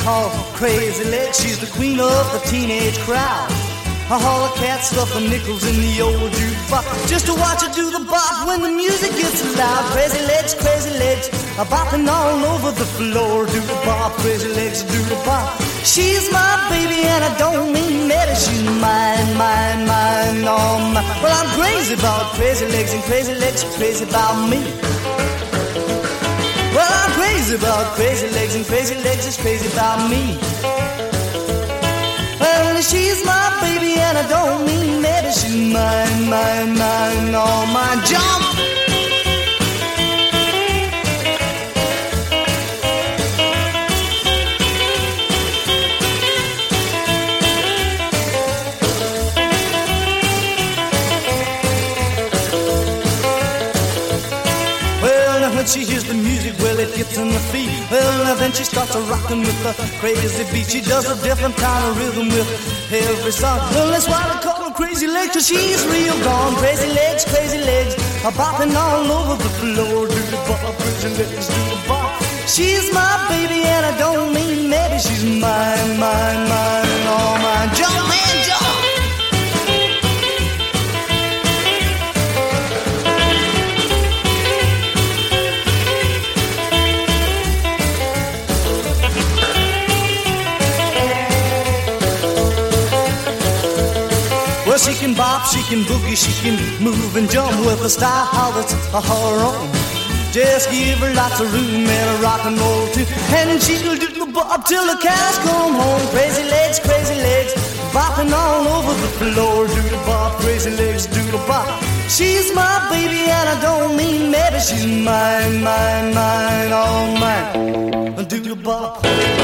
call Crazy Legs. She's the queen of the teenage crowd. All the cats stuff the nickels in the old jukebox just to watch her do the bop when the music gets loud. Crazy Legs, bopping all over the floor. Do the bop, Crazy Legs, do the bop. She's my baby and I don't mean that. She's mine, oh my. Well, I'm crazy about Crazy Legs and Crazy Legs crazy about me. Well, I'm crazy about Crazy Legs and Crazy Legs is crazy about me. Well, she's my baby and I don't mean maybe. She's mine, all mine. Jump! When she hears the music, well, it gets in the feet. Well, then she starts rocking with the crazy beat. She does a different kind of rhythm with every song. Well, that's why they call her Crazy Legs, 'cause she's real gone. Crazy Legs, bopping all over the floor. Do the bop, Crazy Legs, do the bop. She's my baby and I don't mean maybe. She's mine, all mine. Jump, man, jump! Well, she can bop, she can boogie, she can move and jump with a style that's her own. Just give her lots of room and a rock and roll too, and she'll do the bop till the cows come home. Crazy Legs, bopping all over the floor. Do the bop, Crazy Legs, do the bop. She's my baby and I don't mean maybe. She's mine, all mine. Do the bop.